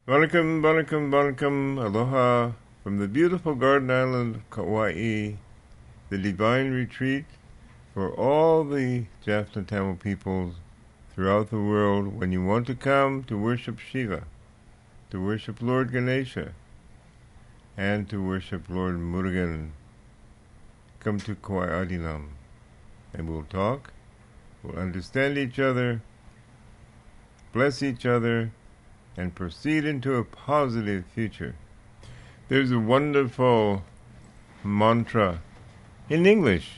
Welcome, welcome, welcome, aloha from the beautiful garden island of Kauai, the divine retreat for all the Jaffna Tamil peoples throughout the world when you want to come to worship Shiva, to worship Lord Ganesha, and to worship Lord Murugan. Come to Kauai Adilam, and we'll talk, we'll understand each other, bless each other, and proceed into a positive future. There's a wonderful mantra in English,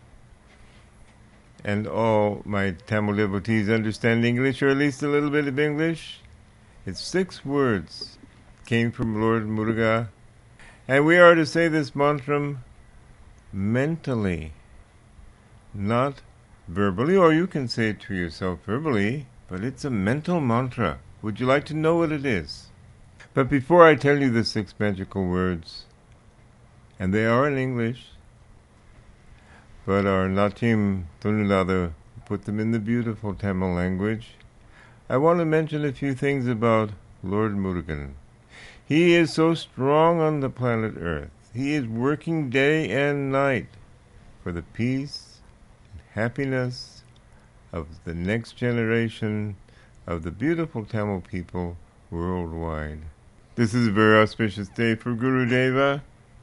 and all my Tamil devotees understand English, or at least a little bit of English. It's 6 words, came from Lord Muruga, and we are to say this mantra mentally, not verbally, or you can say it to yourself verbally, but it's a mental mantra. Would you like to know what it is? But before I tell you the 6 magical words, and they are in English, but our Natim Tunulada put them in the beautiful Tamil language, I want to mention a few things about Lord Murugan. He is so strong on the planet Earth. He is working day and night for the peace and happiness of the next generation of the beautiful Tamil people worldwide. This is a very auspicious day for Guru Deva,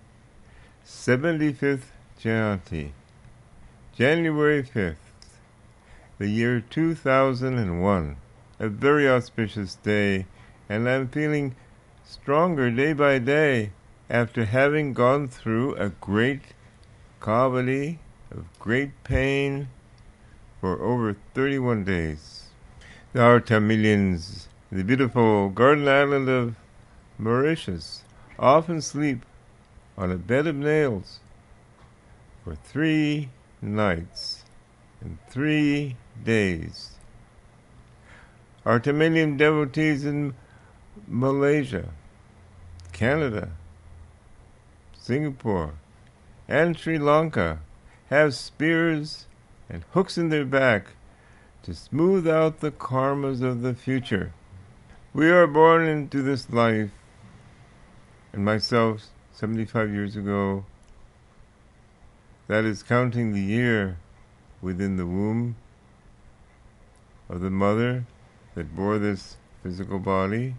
75th Jayanti, January 5th, the year 2001. A very auspicious day, and I'm feeling stronger day by day after having gone through a great kavadi of great pain for over 31 days. Our Tamilians, the beautiful garden island of Mauritius, often sleep on a bed of nails for 3 nights and 3 days. Our Tamilian devotees in Malaysia, Canada, Singapore, and Sri Lanka have spears and hooks in their back to smooth out the karmas of the future. We are born into this life, and myself, 75 years ago, that is counting the year within the womb of the mother that bore this physical body.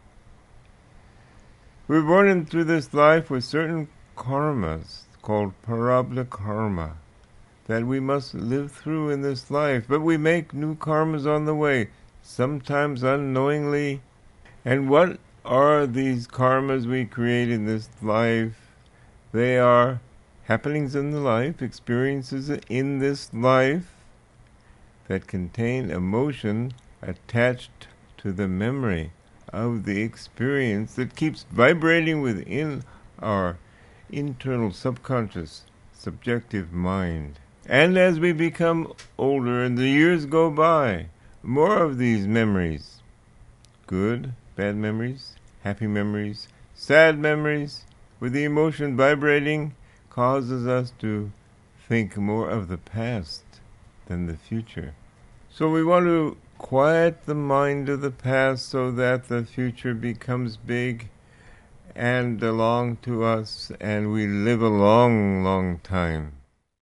We were born into this life with certain karmas called prarabdha karma that we must live through in this life, but we make new karmas on the way, sometimes unknowingly. And what are these karmas we create in this life? They are happenings in the life, experiences in this life that contain emotion attached to the memory of the experience that keeps vibrating within our internal subconscious subjective mind. And as we become older and the years go by, more of these memories, good, bad memories, happy memories, sad memories, with the emotion vibrating, causes us to think more of the past than the future. So we want to quiet the mind of the past so that the future becomes big and belong to us, and we live a long, long time.